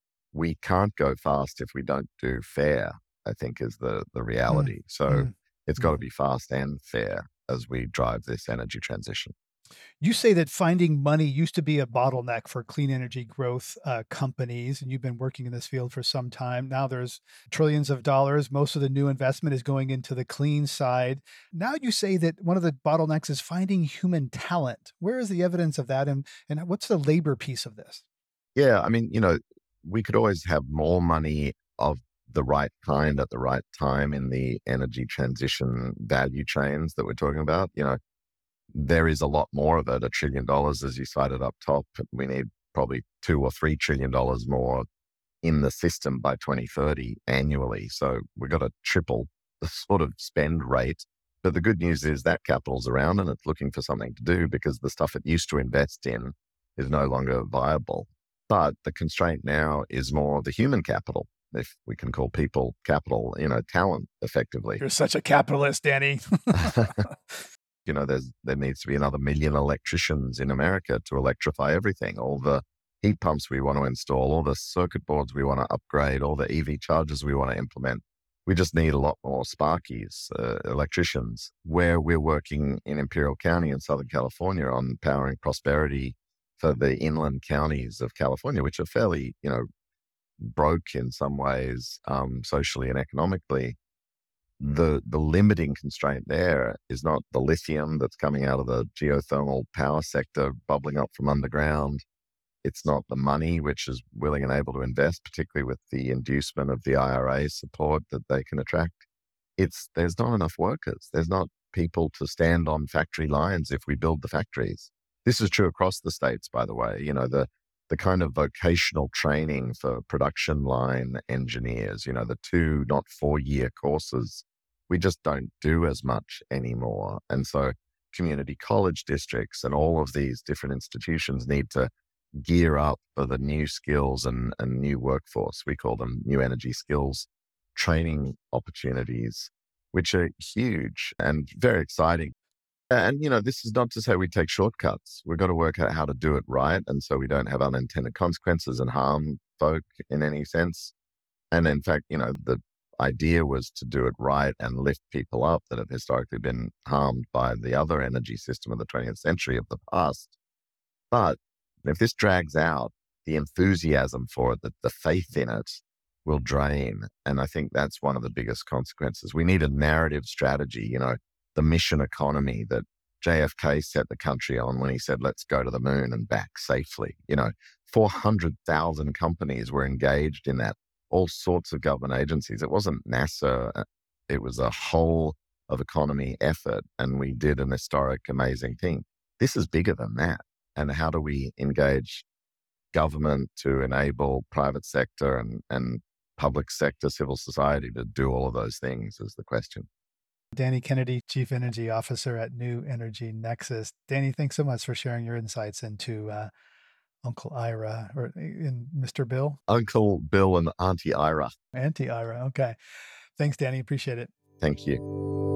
we can't go fast if we don't do fair, I think is the, the reality. Mm. So Mm. it's got to be fast and fair as we drive this energy transition. You say that finding money used to be a bottleneck for clean energy growth uh, companies, and you've been working in this field for some time. Now there's trillions of dollars. Most of the new investment is going into the clean side. Now you say that one of the bottlenecks is finding human talent. Where is the evidence of that, and, and what's the labor piece of this? Yeah, I mean, you know, we could always have more money of the right kind at the right time in the energy transition value chains that we're talking about. You know, there is a lot more of it, a trillion dollars, as you cited up top. We need probably two or three trillion dollars more in the system by twenty thirty annually. So we've got to triple the sort of spend rate. But the good news is that capital's around and it's looking for something to do because the stuff it used to invest in is no longer viable. But the constraint now is more the human capital, if we can call people capital, you know, talent effectively. You're such a capitalist, Danny. You know, there's there needs to be another million electricians in America to electrify everything. All the heat pumps we want to install, all the circuit boards we want to upgrade, all the E V chargers we want to implement. We just need a lot more Sparkies, uh, electricians. Where we're working in Imperial County in Southern California on powering prosperity for the inland counties of California, which are fairly, you know, broke in some ways, um, socially and economically. The the limiting constraint there is not the lithium that's coming out of the geothermal power sector bubbling up from underground. It's not the money, which is willing and able to invest, particularly with the inducement of the I R A support that they can attract. It's there's not enough workers. There's not people to stand on factory lines if we build the factories. This is true across the states, by the way. You know, the the kind of vocational training for production line engineers, you know, the two, not four-year courses, we just don't do as much anymore. And so community college districts and all of these different institutions need to gear up for the new skills and, and new workforce. We call them new energy skills training opportunities, which are huge and very exciting. And, you know, this is not to say we take shortcuts. We've got to work out how to do it right. And so we don't have unintended consequences and harm folk in any sense. And in fact, you know, the idea was to do it right and lift people up that have historically been harmed by the other energy system of the twentieth century of the past. But if this drags out, the enthusiasm for it, the, the faith in it, will drain. And I think that's one of the biggest consequences. We need a narrative strategy, you know, the mission economy that J F K set the country on when he said, let's go to the moon and back safely. You know, four hundred thousand companies were engaged in that, all sorts of government agencies. It wasn't NASA. It was a whole of economy effort. And we did an historic, amazing thing. This is bigger than that. And how do we engage government to enable private sector and, and public sector, civil society to do all of those things is the question. Danny Kennedy, Chief Energy Officer at New Energy Nexus. Danny, thanks so much for sharing your insights into uh, Uncle Ira, or in Mister Bill? Uncle Bill and Auntie Ira. Auntie Ira, okay. Thanks, Danny. Appreciate it. Thank you.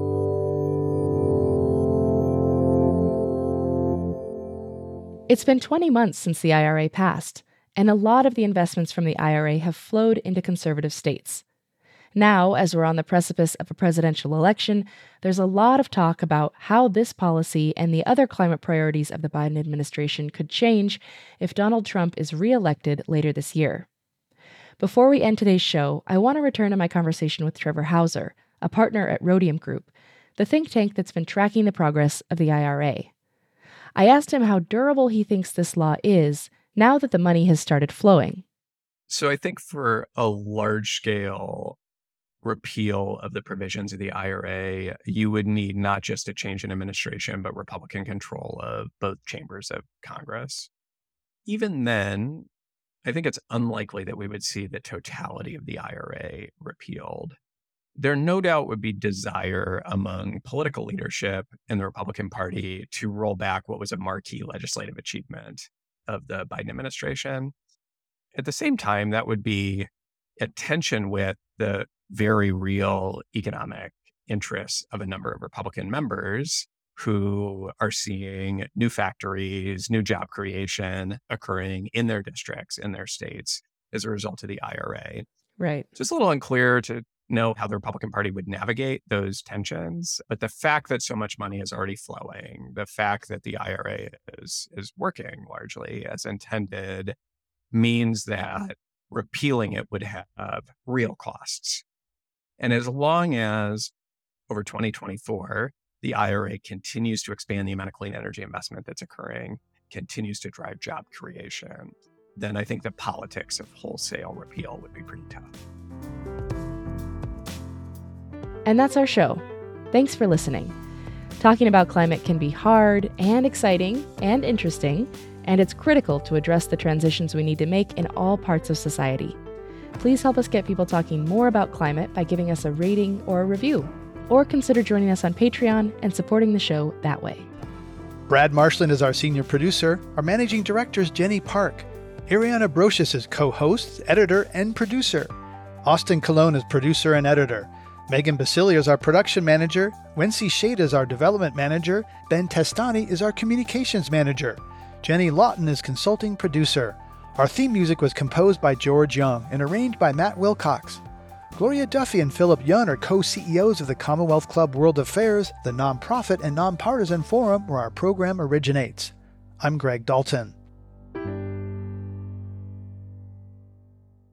It's been twenty months since the I R A passed, and a lot of the investments from the I R A have flowed into conservative states. Now, as we're on the precipice of a presidential election, there's a lot of talk about how this policy and the other climate priorities of the Biden administration could change if Donald Trump is reelected later this year. Before we end today's show, I want to return to my conversation with Trevor Hauser, a partner at Rhodium Group, the think tank that's been tracking the progress of the I R A. I asked him how durable he thinks this law is now that the money has started flowing. So I think for a large-scale repeal of the provisions of the I R A, you would need not just a change in administration, but Republican control of both chambers of Congress. Even then, I think it's unlikely that we would see the totality of the I R A repealed. There no doubt would be desire among political leadership in the Republican Party to roll back what was a marquee legislative achievement of the Biden administration. At the same time, that would be at tension with the very real economic interests of a number of Republican members who are seeing new factories, new job creation occurring in their districts, in their states, as a result of the I R A. Right. So it's a little unclear to know how the Republican Party would navigate those tensions. But the fact that so much money is already flowing, the fact that the I R A is, is working largely as intended, means that repealing it would have real costs. And as long as over twenty twenty-four, the I R A continues to expand the amount of clean energy investment that's occurring, continues to drive job creation, then I think the politics of wholesale repeal would be pretty tough. And that's our show. Thanks for listening. Talking about climate can be hard and exciting and interesting, and it's critical to address the transitions we need to make in all parts of society. Please help us get people talking more about climate by giving us a rating or a review, or consider joining us on Patreon and supporting the show that way. Brad Marshland is our senior producer. Our managing director is Jenny Park. Ariana Brocious is co-host, editor, and producer. Austin Colon is producer and editor. Megan Basilia is our production manager. Wency Shade is our development manager. Ben Testani is our communications manager. Jenny Lawton is consulting producer. Our theme music was composed by George Young and arranged by Matt Wilcox. Gloria Duffy and Philip Young are co-C E Os of the Commonwealth Club World Affairs, the nonprofit and nonpartisan forum where our program originates. I'm Greg Dalton.